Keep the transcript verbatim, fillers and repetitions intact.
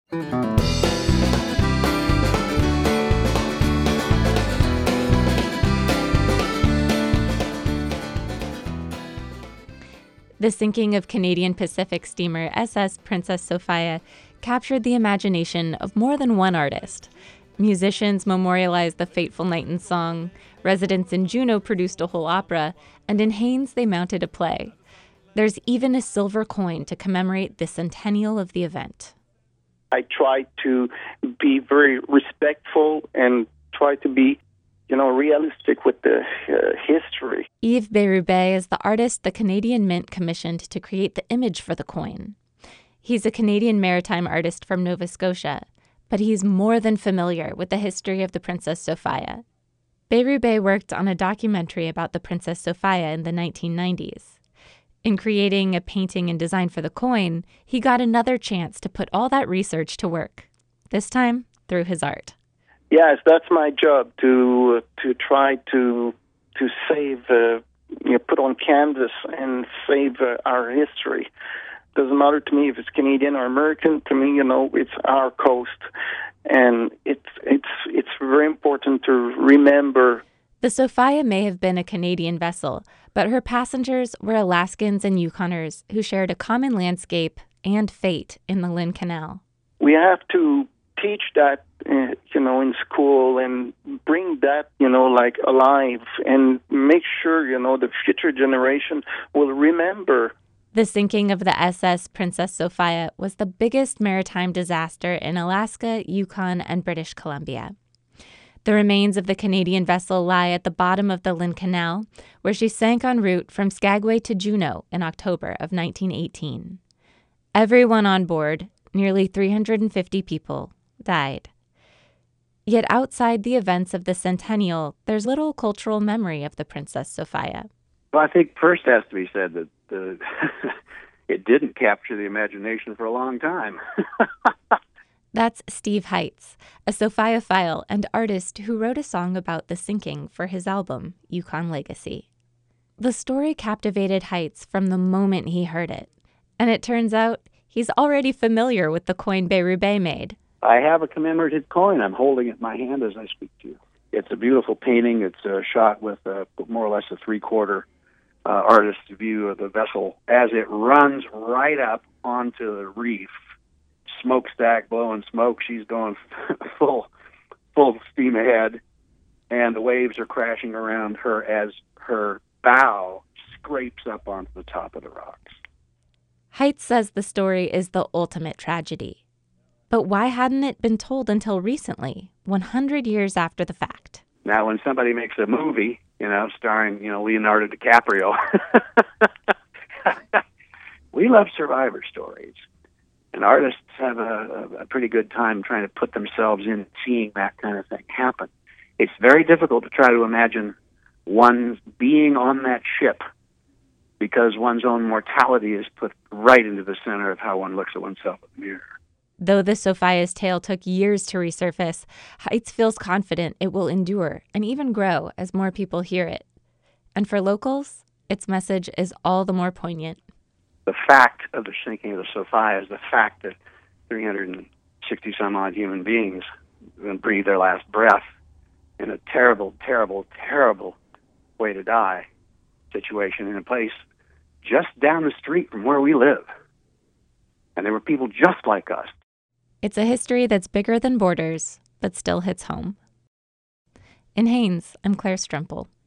The sinking of Canadian Pacific steamer S S Princess Sophia captured the imagination of more than one artist. Musicians memorialized the fateful night in song, residents in Juneau produced a whole opera, and in Haines they mounted a play. There's even a silver coin to commemorate the centennial of the event. I try to be very respectful and try to be, you know, realistic with the uh, history. Yves Bérubé is the artist the Canadian Mint commissioned to create the image for the coin. He's a Canadian maritime artist from Nova Scotia, but he's more than familiar with the history of the Princess Sophia. Bérubé worked on a documentary about the Princess Sophia in the nineteen nineties. In creating a painting and design for the coin, he got another chance to put all that research to work, this time through his art. Yes, that's my job, to to try to to save, uh, you know, put on canvas and save uh, our history. Doesn't matter to me if it's Canadian or American. To me, you know, it's our coast, and it's it's it's very important to remember. The Sophia may have been a Canadian vessel, but her passengers were Alaskans and Yukoners who shared a common landscape and fate in the Lynn Canal. We have to teach that, uh, you know, in school and bring that, you know, like alive and make sure, you know, the future generation will remember. The sinking of the S S Princess Sophia was the biggest maritime disaster in Alaska, Yukon, and British Columbia. The remains of the Canadian vessel lie at the bottom of the Lynn Canal, where she sank en route from Skagway to Juneau in October of nineteen eighteen. Everyone on board, nearly three hundred fifty people, died. Yet outside the events of the centennial, there's little cultural memory of the Princess Sophia. Well, I think first has to be said that the it didn't capture the imagination for a long time. That's Steve Heitz, a Sophiophile and artist who wrote a song about the sinking for his album, Yukon Legacy. The story captivated Heitz from the moment he heard it, and it turns out he's already familiar with the coin Bérubé made. I have a commemorative coin. I'm holding it in my hand as I speak to you. It's a beautiful painting. It's uh, shot with uh, more or less a three-quarter uh, artist's view of the vessel as it runs right up onto the reef. Smokestack blowing smoke. She's going full, full steam ahead, and the waves are crashing around her as her bow scrapes up onto the top of the rocks. Heitz says the story is the ultimate tragedy. But why hadn't it been told until recently, one hundred years after the fact? Now, when somebody makes a movie, you know, starring, you know, Leonardo DiCaprio, we love survivor stories. And artists have a, a pretty good time trying to put themselves in seeing that kind of thing happen. It's very difficult to try to imagine one being on that ship because one's own mortality is put right into the center of how one looks at oneself in the mirror. Though the Sophia's tale took years to resurface, Heitz feels confident it will endure and even grow as more people hear it. And for locals, its message is all the more poignant. The fact of the sinking of the Sophia is the fact that three hundred sixty some odd human beings breathe their last breath in a terrible, terrible, terrible way to die situation in a place just down the street from where we live. And there were people just like us. It's a history that's bigger than borders, but still hits home. In Haines, I'm Claire Strempel.